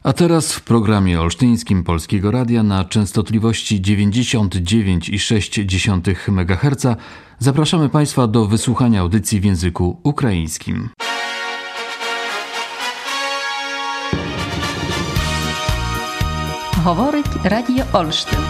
A teraz w programie olsztyńskim Polskiego Radia na częstotliwości 99,6 MHz zapraszamy Państwa do wysłuchania audycji w języku ukraińskim. Говорить Радіо Ольштин.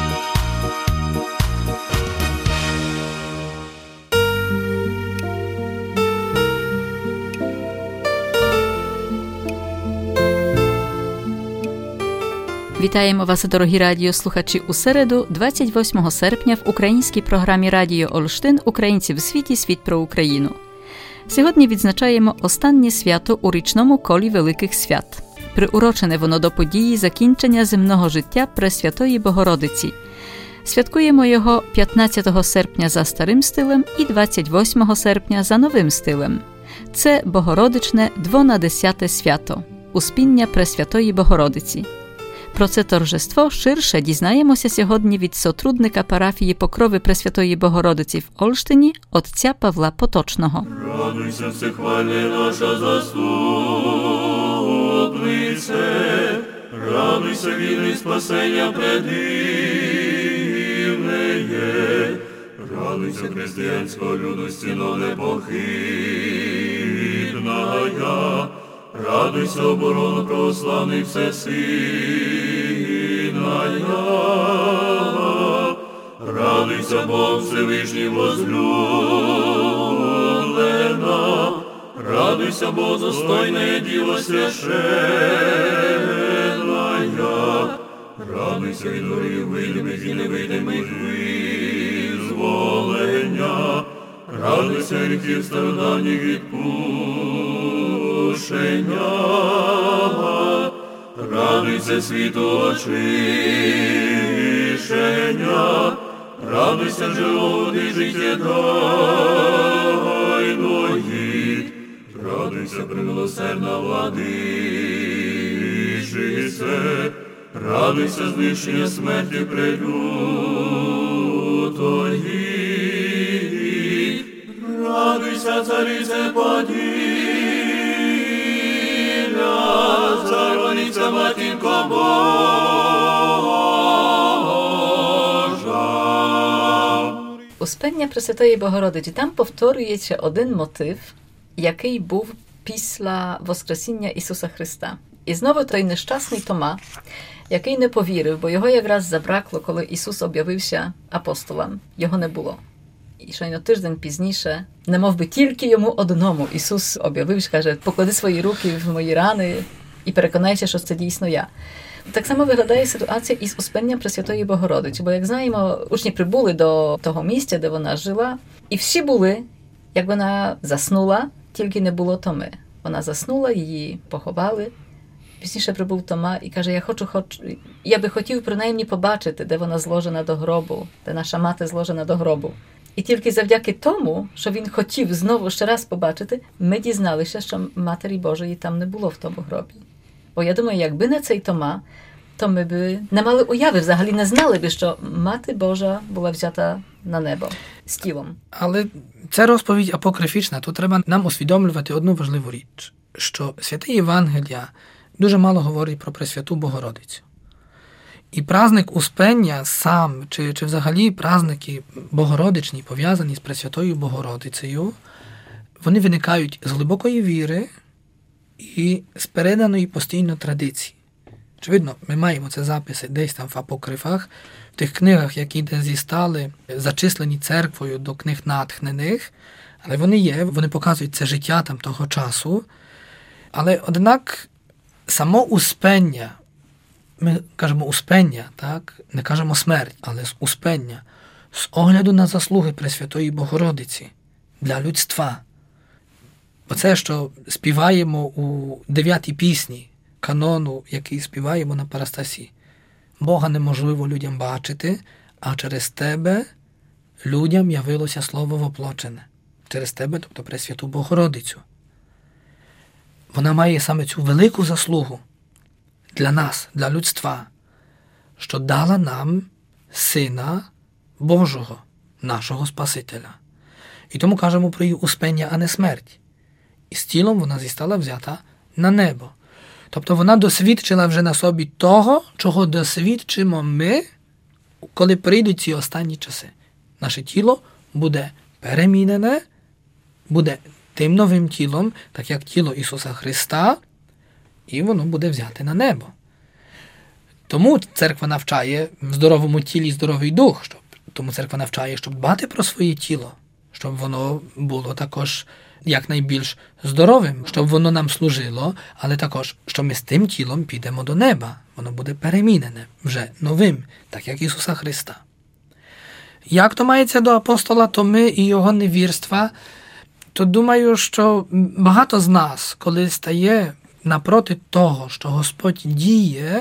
Вітаємо вас, дорогі радіослухачі, у середу, 28 серпня, в українській програмі Радіо Ольштин «Українці в світі. Світ про Україну». Сьогодні відзначаємо останнє свято у річному колі Великих Свят. Приурочене воно до події закінчення земного життя Пресвятої Богородиці. Святкуємо його 15 серпня за старим стилем і 28 серпня за новим стилем. Це Богородичне 12 свято – Успіння Пресвятої Богородиці. Про це торжество ширше дізнаємося сьогодні від сотрудника парафії Покрови Пресвятої Богородиці в Олштині, отця Павла Поточного. Радуйся, всехвальне наша заступнице, радуйся, вільний спасення предивнеє, радуйся, християнського люду, стіно непохитная, радуйся, оборону православних всесильная, радуйся, Бог Всевишній возлюблена, радуйся, Бог достойная Діва священная, радуйся від ворів видимих і невидимих визволення, радуйся гріхів стародавніх відпущення, радуйся світу очищення, радуйся животи життєдайної, радуйся премилосердна владичице, радуйся знищення смерті прелютої, радуйся, царице Поділля, цариця матінко Божа. Успіння Пресвятої Богородиці. Там повторюється один мотив, який був після Воскресіння Ісуса Христа. І знову той нещасний Тома, який не повірив, бо його якраз забракло, коли Ісус об'явився апостолам. Його не було. І щойно тиждень пізніше, немов би тільки йому одному, Ісус об'явився, каже, поклади свої руки в мої рани і переконайся, що це дійсно я. Так само виглядає ситуація із Успінням Пресвятої Богородиці, бо, як знаємо, учні прибули до того місця, де вона жила, і всі були, як вона заснула, тільки не було Томи. Вона заснула, її поховали. Пізніше прибув Тома і каже, я би хотів принаймні побачити, де вона зложена до гробу, де наша мати зложена до гробу. І тільки завдяки тому, що він хотів знову ще раз побачити, ми дізналися, що Матері Божої там не було в тому гробі. Бо я думаю, якби не цей Тома, то ми б не мали уяви, взагалі не знали б, що Мати Божа була взята на небо з тілом. Але ця розповідь апокрифічна, то треба нам усвідомлювати одну важливу річ, що святе Євангелія дуже мало говорить про Пресвяту Богородицю. І праздник Успення сам, чи взагалі праздники богородичні, пов'язані з Пресвятою Богородицею, вони виникають з глибокої віри і з переданої постійно традиції. Очевидно, ми маємо це записи десь там в апокрифах, в тих книгах, які зістали, зачислені церквою до книг натхнених, але вони є, вони показують це життя там того часу. Але, однак, само Успення, ми кажемо Успення, так? Не кажемо смерть, але Успення, з огляду на заслуги Пресвятої Богородиці для людства. Оце, що співаємо у 9-й пісні канону, який співаємо на Парастасі. Бога неможливо людям бачити, а через тебе людям явилося Слово воплочене. Через тебе, тобто Пресвяту Богородицю. Вона має саме цю велику заслугу для нас, для людства, що дала нам Сина Божого, нашого Спасителя. І тому кажемо про її успення, а не смерть. І з тілом вона зістала взята на небо. Тобто вона досвідчила вже на собі того, чого досвідчимо ми, коли прийдуть ці останні часи. Наше тіло буде перемінене, буде тим новим тілом, так як тіло Ісуса Христа, і воно буде взяте на небо. Тому церква навчає в здоровому тілі здоровий дух. Тому церква навчає, щоб дбати про своє тіло, щоб воно було також якнайбільш здоровим, щоб воно нам служило, але також, що ми з тим тілом підемо до неба. Воно буде перемінене вже новим, так як Ісуса Христа. Як то мається до апостола Томи і його невірства, то думаю, що багато з нас, коли стає напроти того, що Господь діє,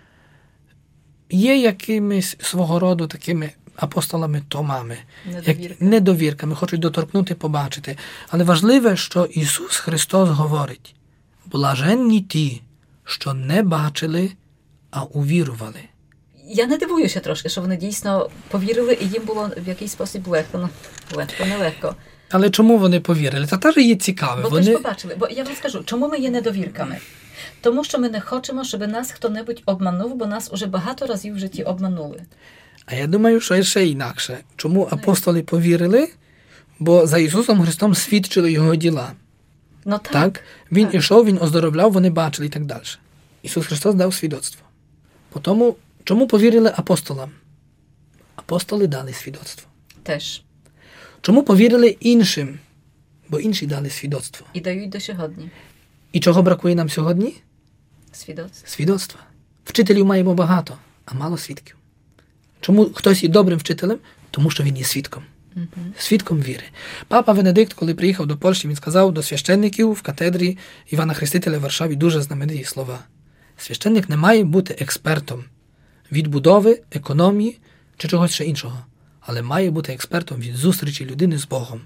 є якимись свого роду такими апостолами Томами, недовірками, хочуть доторкнути, побачити. Але важливе, що Ісус Христос говорить: блаженні ті, що не бачили, а увірували. Я не дивуюся трошки, що вони дійсно повірили, і їм було в якийсь спосіб легко. Нелегко. Але чому вони повірили? Це теж є цікаве. Бо вони... побачили. Бо я вам скажу, чому ми є недовірками? Тому що ми не хочемо, щоб нас хто-небудь обманув, бо нас уже багато разів в житті обманули. А я думаю, що ще інакше. Чому апостоли повірили? Бо за Ісусом Христом свідчили Його діла. Ну так. Він ішов, Він оздоровляв, вони бачили і так далі. Ісус Христос дав свідоцтво. Тому, чому повірили апостолам? Апостоли дали свідоцтво. Теж. Чому повірили іншим? Бо інші дали свідоцтво. І дають до сьогодні. І чого бракує нам сьогодні? Свідоцтва. Вчителів маємо багато, а мало свідків. Чому хтось є добрим вчителем? Тому що він є свідком. Свідком віри. Папа Венедикт, коли приїхав до Польщі, він сказав до священників в катедрі Івана Хрестителя в Варшаві дуже знамениті слова. Священник не має бути експертом відбудови, економії чи чогось ще іншого, але має бути експертом від зустрічі людини з Богом.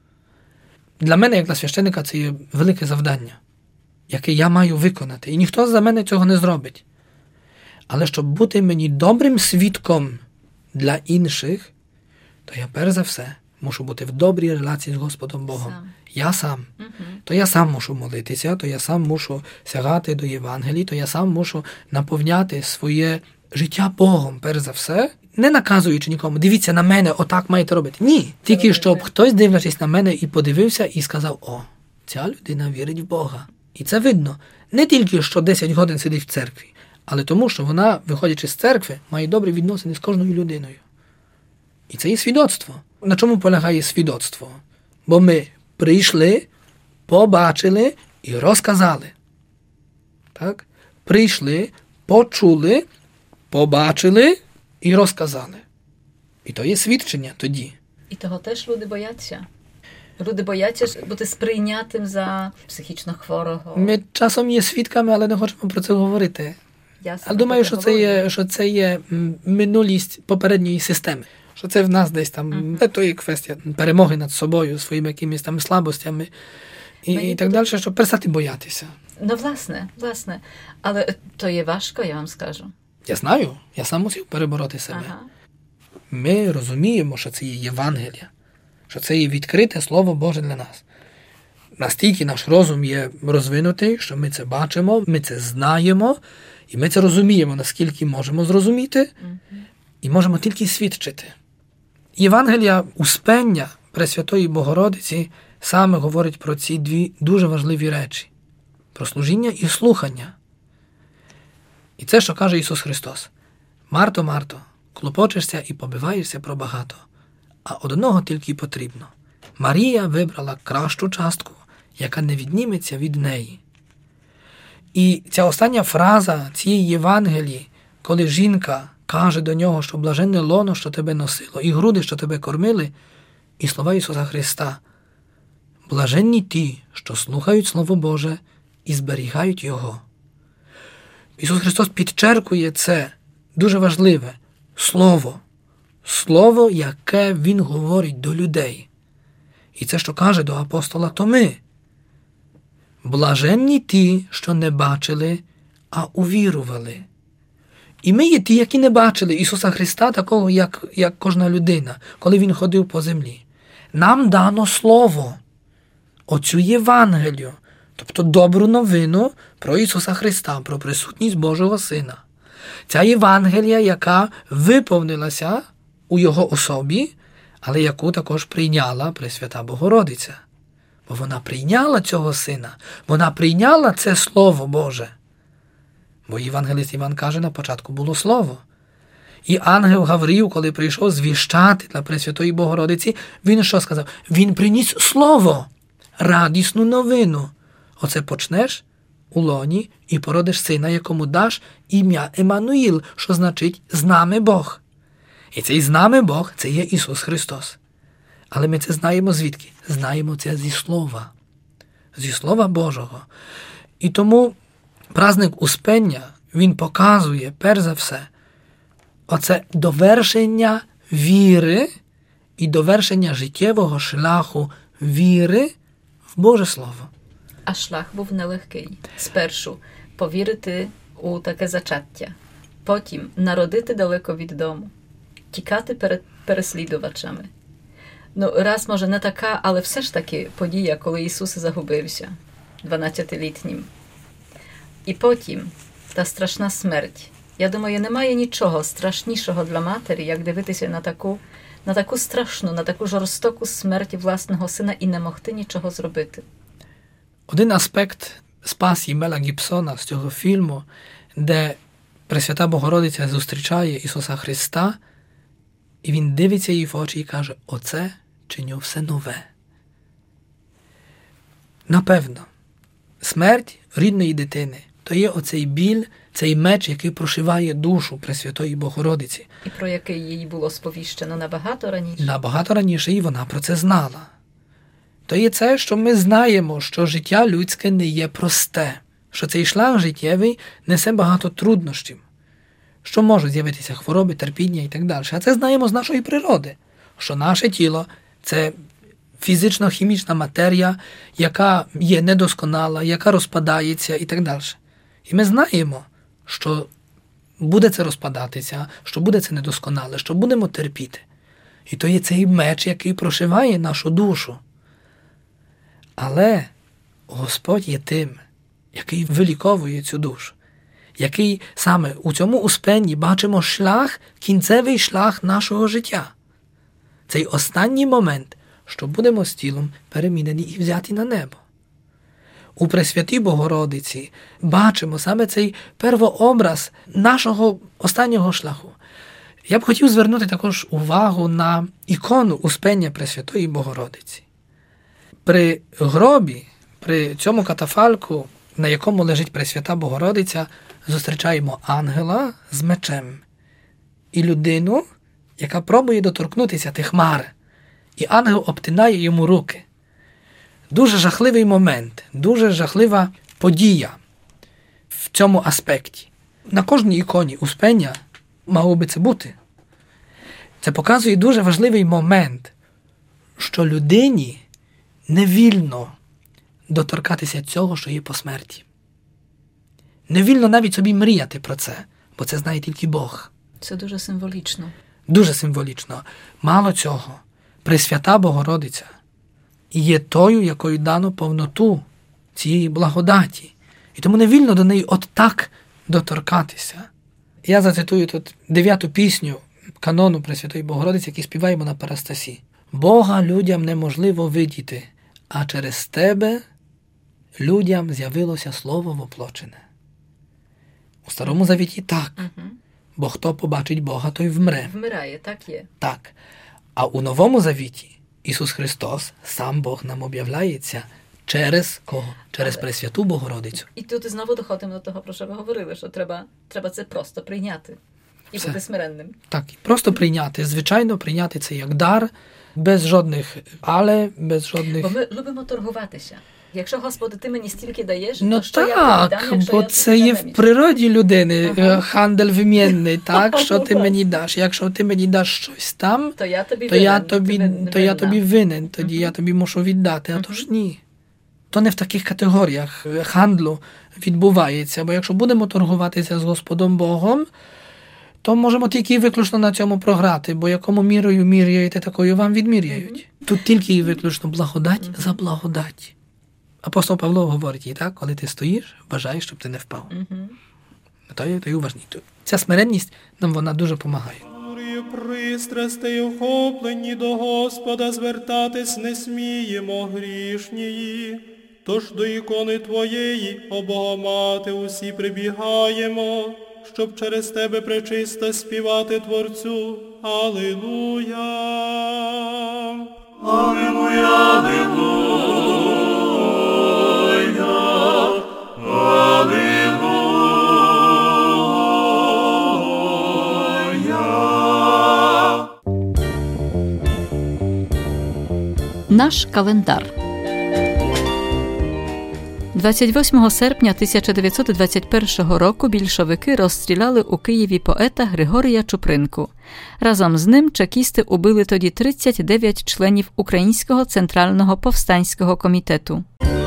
Для мене, як для священника, це є велике завдання, яке я маю виконати. І ніхто за мене цього не зробить. Але щоб бути мені добрим свідком для інших, то я перш за все мушу бути в добрій релації з Господом Богом. Я сам. То я сам мушу молитися, то я сам мушу сягати до Євангелії, то я сам мушу наповняти своє життя Богом, перш за все, не наказуючи нікому: дивіться на мене, отак маєте робити. Ні. Тільки щоб хтось, дивлячись на мене, і подивився, і сказав: о, ця людина вірить в Бога. І це видно. Не тільки, що 10 годин сидить в церкві, але тому, що вона, виходячи з церкви, має добрі відносини з кожною людиною. І це є свідоцтво. На чому полягає свідоцтво? Бо ми прийшли, побачили і розказали. Так? Прийшли, почули, побачили і розказали. І то є свідчення тоді. І того теж люди бояться. Люди бояться бути сприйнятим за психічно хворого. Ми часом є свідками, але не хочемо про це говорити. Але думаю, що це є минулість попередньої системи. Що це в нас десь там, то є квестія перемоги над собою, своїми якимись там слабостями і так далі, щоб перестати боятися. Ну, власне. Але то є важко, я вам скажу. Я знаю, я сам мусив перебороти себе. Ага. Ми розуміємо, що це є Євангелія, що це є відкрите Слово Боже для нас. Настільки наш розум є розвинутий, що ми це бачимо, ми це знаємо, і ми це розуміємо, наскільки можемо зрозуміти, і можемо тільки свідчити. Євангелія Успення Пресвятої Богородиці саме говорить про ці дві дуже важливі речі. Про служіння і слухання. І це, що каже Ісус Христос. Марто, Марто, клопочешся і побиваєшся про багато, а одного тільки потрібно. Марія вибрала кращу частку, яка не відніметься від неї. І ця остання фраза цієї Євангелії, коли жінка каже до нього, що блаженне лоно, що тебе носило, і груди, що тебе кормили, і слова Ісуса Христа. Блаженні ті, що слухають Слово Боже і зберігають Його. Ісус Христос підчеркує це дуже важливе Слово. Слово, яке Він говорить до людей. І це, що каже до апостола Томи. Блаженні ті, що не бачили, а увірували. І ми є ті, які не бачили Ісуса Христа такого, як кожна людина, коли Він ходив по землі. Нам дано Слово, оцю Євангелію, Тобто добру новину про Ісуса Христа, про присутність Божого Сина. Ця Євангелія, яка виповнилася у Його особі, але яку також прийняла Пресвята Богородиця. Бо вона прийняла цього Сина, вона прийняла це Слово Боже. Бо євангелист Іван каже, на початку було Слово. І ангел Гавриїл, коли прийшов звіщати для Пресвятої Богородиці, він що сказав? Він приніс Слово, радісну новину. Оце почнеш у лоні і породиш сина, якому даш ім'я Еммануїл, що значить «з нами Бог». І цей «з нами Бог» – це є Ісус Христос. Але ми це знаємо звідки? Знаємо це зі Слова. Зі Слова Божого. І тому праздник Успення, він показує, перш за все, оце довершення віри і довершення життєвого шляху віри в Боже Слово. А шлях був нелегкий. Спершу повірити у таке зачаття, потім народити далеко від дому, тікати перед переслідувачами. Раз, може, не така, але все ж таки подія, коли Ісус загубився 12-літнім. І потім та страшна смерть. Я думаю, немає нічого страшнішого для матері, як дивитися на таку страшну, на таку жорстоку смерть власного сина і не могти нічого зробити. Один аспект спасії Мела Гібсона з цього фільму, де Пресвята Богородиця зустрічає Ісуса Христа, і він дивиться їй в очі і каже, оце чиню все нове. Напевно, смерть рідної дитини – то є оцей біль, цей меч, який прошиває душу Пресвятої Богородиці. І про який їй було сповіщено набагато раніше. Набагато раніше, і вона про це знала. То є це, що ми знаємо, що життя людське не є просте, що цей шлях життєвий несе багато труднощів, що можуть з'явитися хвороби, терпіння і так далі. А це знаємо з нашої природи, що наше тіло – це фізично-хімічна матерія, яка є недосконала, яка розпадається і так далі. І ми знаємо, що буде це розпадатися, що буде це недосконале, що будемо терпіти. І то є цей меч, який прошиває нашу душу. Але Господь є тим, який виліковує цю душу, який саме у цьому успенні бачимо шлях, кінцевий шлях нашого життя. Цей останній момент, що будемо з тілом перемінені і взяті на небо. У Пресвятій Богородиці бачимо саме цей первообраз нашого останнього шляху. Я б хотів звернути також увагу на ікону Успення Пресвятої Богородиці. При гробі, при цьому катафалку, на якому лежить Пресвята Богородиця, зустрічаємо ангела з мечем і людину, яка пробує доторкнутися тих хмар. І ангел обтинає йому руки. Дуже жахливий момент, дуже жахлива подія в цьому аспекті. На кожній іконі Успення мало би це бути. Це показує дуже важливий момент, що людині не вільно доторкатися цього, що є по смерті. Не вільно навіть собі мріяти про це, бо це знає тільки Бог. Це дуже символічно. Дуже символічно. Мало цього, Пресвята Богородиця є тою, якою дано повноту цієї благодаті. І тому не вільно до неї от так доторкатися. Я зацитую тут 9-ту пісню канону Пресвятої Богородиці, яку співаємо на Парастасі. «Бога людям неможливо видіти, а через тебе людям з'явилося Слово воплочене». У Старому Завіті так. Бо хто побачить Бога, той вмре. Вмирає, так є. Так. А у Новому Завіті Ісус Христос, сам Бог нам об'являється через кого? Через Пресвяту Богородицю. І тут знову доходимо до того, про що ви говорили, що треба це просто прийняти і бути смиренним. Так, просто прийняти. Звичайно, прийняти це як дар, без жодних «але», без жодних... Бо ми любимо торгуватися. Якщо, Господи, ти мені стільки даєш, ну то що так, я тобі дам, бо це є в природі людини, хандел вимінний, так, що ти мені даш. Якщо ти мені даш щось там, то я тобі винен, тоді я тобі мушу віддати, а то ж ні. То не в таких категоріях хандлу відбувається, бо якщо будемо торгуватися з Господом Богом, то можемо тільки і виключно на цьому програти, бо якому мірою міряєте, такою вам відміряють. Тут тільки і виключно благодать за благодать. апостол Павло говорить і так, коли ти стоїш, бажаєш, щоб ти не впав. То є важливо. Ця смиренність нам вона дуже допомагає. Пристрастей охоплені до Господа звертатись не сміємо грішнії. Тож до ікони Твоєї, о Богомати, усі прибігаємо, щоб через Тебе пречиста співати Творцю. Алілуя! Алілуя, алілуя, алілуя. Наш календар. 28 серпня 1921 року більшовики розстріляли у Києві поета Григорія Чупринку. Разом з ним чекісти убили тоді 39 членів Українського центрального повстанського комітету.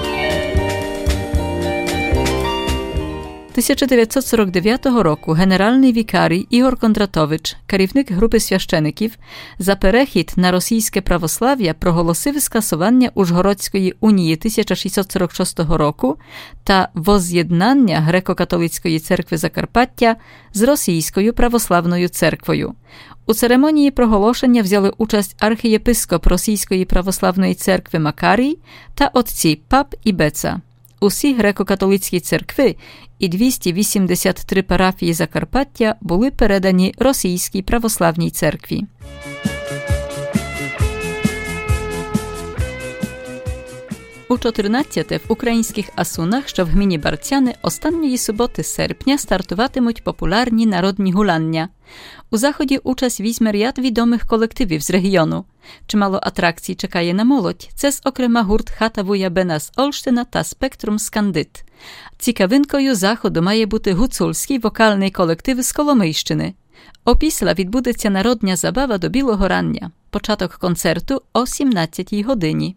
1949 року генеральний вікарій Ігор Кондратович, керівник групи священиків, за перехід на російське православ'я проголосив скасування Ужгородської унії 1646 року та воз'єднання Греко-католицької церкви Закарпаття з Російською православною церквою. У церемонії проголошення взяли участь архієпископ Російської православної церкви Макарій та отці Пап і Беца. Усі греко-католицькі церкви і 283 парафії Закарпаття були передані Російській православній церкві. У 14 в українських Асунах, що в гміні Барцяни, останньої суботи серпня стартуватимуть популярні народні гуляння. У заході участь візьме ряд відомих колективів з регіону. Чимало атракцій чекає на молодь. Це, зокрема, гурт «Хата вуя Бена» з Олштина та «Спектрум» з Кандит. Цікавинкою заходу має бути гуцульський вокальний колектив з Коломийщини. Опісля відбудеться народня забава до білого рання. Початок концерту о 17-й годині.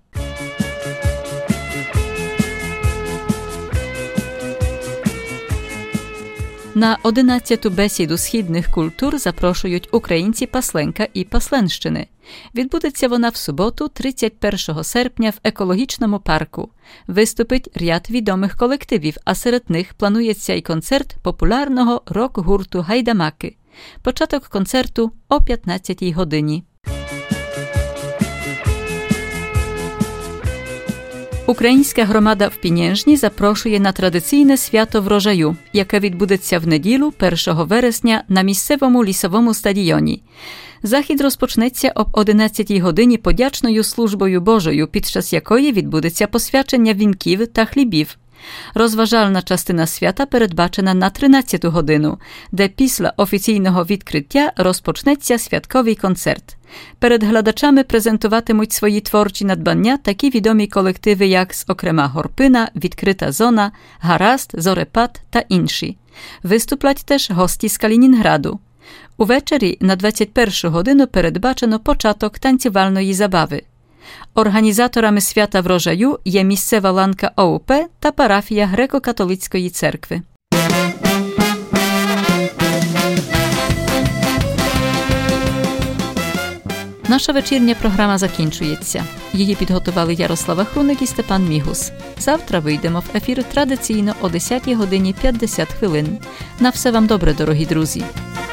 На 11-ту бесіду східних культур запрошують українці Пасленка і Пасленщини. Відбудеться вона в суботу, 31 серпня в екологічному парку. Виступить ряд відомих колективів, а серед них планується й концерт популярного рок-гурту «Гайдамаки». Початок концерту о 15-й годині. Українська громада в Пінєжні запрошує на традиційне свято врожаю, яке відбудеться в неділю 1 вересня на місцевому лісовому стадіоні. Захід розпочнеться об 11-й годині подячною службою Божою, під час якої відбудеться посвячення вінків та хлібів. Розважальна частина свята передбачена на 13-ту годину, де після офіційного відкриття розпочнеться святковий концерт. Перед глядачами презентуватимуть свої творчі надбання такі відомі колективи, як, зокрема, Горпина, Відкрита зона, Гаразд, Зорепад та інші. Виступлять теж гості з Калінінграду. Увечері на 21 годину передбачено початок танцювальної забави. Організаторами свята врожаю є місцева ланка ОУП та парафія Греко-католицької церкви. Наша вечірня програма закінчується. Її підготували Ярослава Хруник і Степан Мігус. Завтра вийдемо в ефір традиційно о 10 годині 50 хвилин. На все вам добре, дорогі друзі!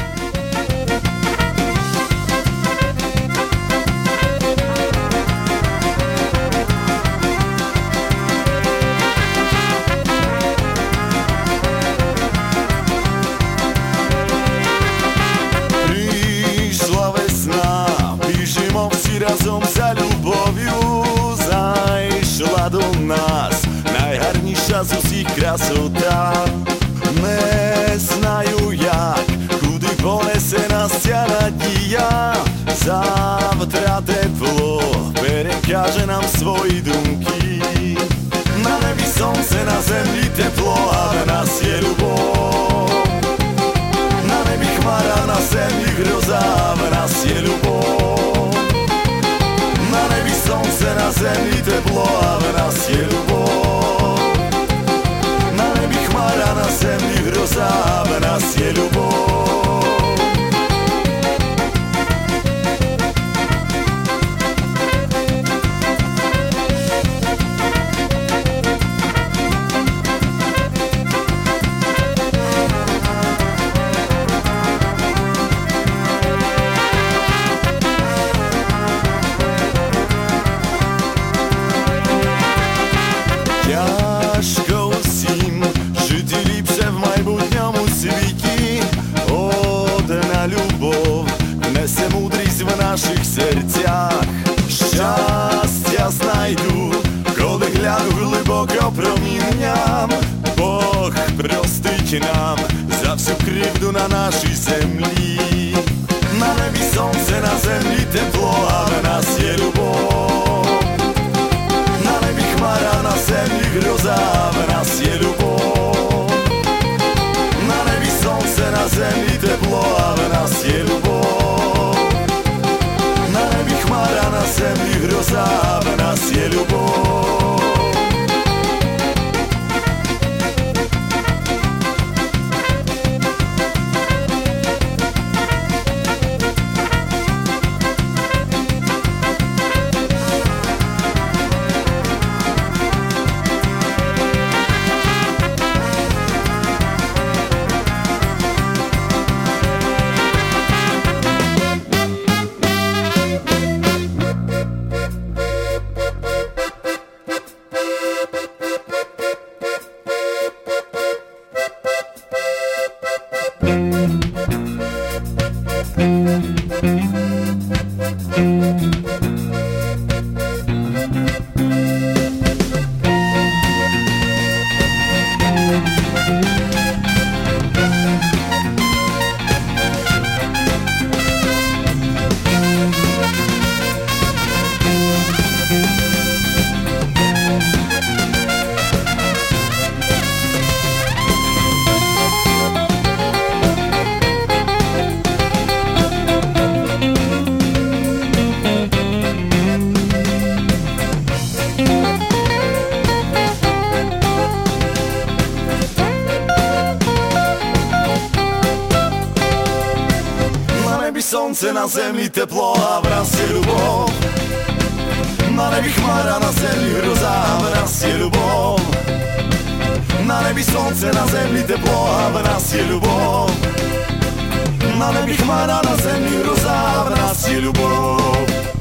Разом за любов'ю зайшла до нас найгарніша з усіх красота. Не знаю як, куди понесе нас ця надія. Завтра тепло перекаже нам свої думки. На небі сонце, на землі тепло, а в нас є любов. На небі хмара, на землі гроза, а в нас є любов. На небі сонце, на землі тепло, а в нас є любов. На небі хмара, на землі гроза, а в нас є любов. серцях. Щастя знайду, коли гляну глибоко промінням. Бог простить нам за всю кривду на нашій землі. На небі сонце, на землі тепло, а в нас є любов. На небі хмара, на землі гроза, а в нас є любов. На небі сонце, на землі тепло, а в нас є любов. На небі хмара, на землі гроза, а в нас є любов. Сонце, на землі тепло, а в нас є любов. На небі хмара, на землі гроза, а в нас є любов. На небі сонце, на землі тепло, а в нас є любов. На небі хмара, на землі гроза, а в нас є любов.